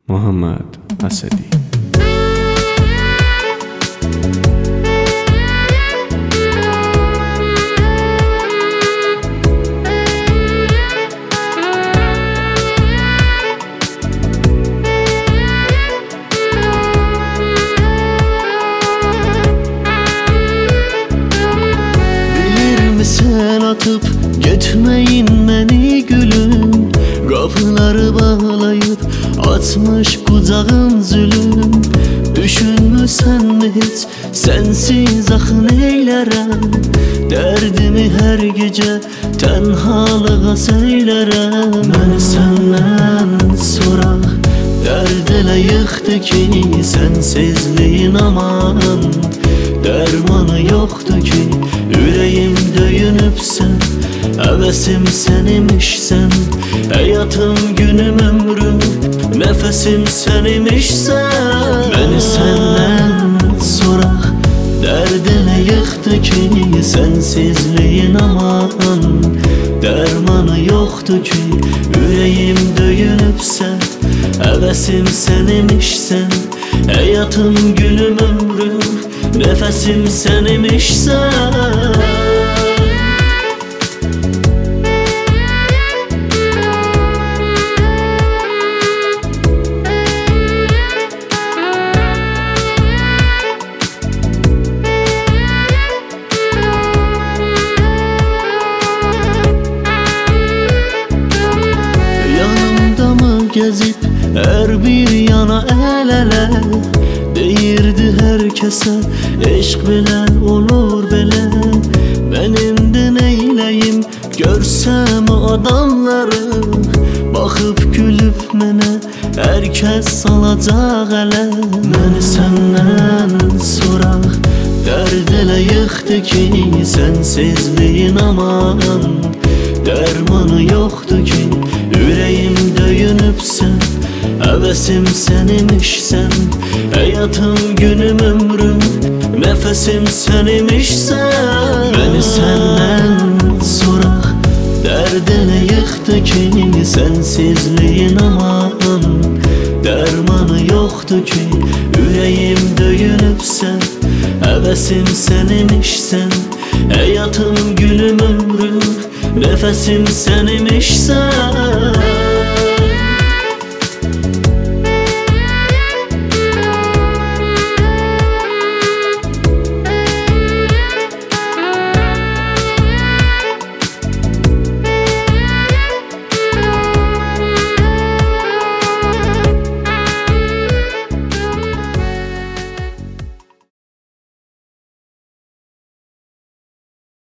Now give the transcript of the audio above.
Muhammed Asadi. Sen atıp gitmeyin beni gülüm, kapıları bağlayıp atmış kucağın zulüm. Düşünmüsən mi hiç sensiz axı neylərəm, dərdimi hər gecə tənhalığa söylərəm. Məni səndən soraq dərd elə yıxdı ki, sensizliyin aman dərmanı yoxdur ki. Ürəyim döyünübsən, həvəsim sən imişsən, həyatım, günüm, ömrüm, nəfəsim sən imişsən. Məni səndən soraq dərd elə yıxdı ki, sensizliyin aman dərmanı yoxdur ki. Ürəyim döyünübsən, həvəsim sən imişsən, həyatım, günüm, ömrüm, nəfəsim sən imişsən. Yanımda mı gezib hər bir yana əl-ələ, deyirdi hər kəsə eşq belə olur belə. Mən indi neyləyim görsəm o adamları, baxıb gülüb mənə hər kəs salacaq ələ. Məni səndən soraq dərd elə yıxdı ki, sensizliyin aman dərmanı yoxdur ki. Ürəyim döyünübsən, həvəsim sən imişsən, həyatım, günüm, ömrüm, nəfəsim sən imişsən. Məni səndən soraq dərd elə yıxdı ki, sensizliyin aman dərmanı yoxdur ki. Ürəyim döyünübsən, həvəsim sən imişsən, həyatım, günüm, ömrüm, nəfəsim sən imişsən.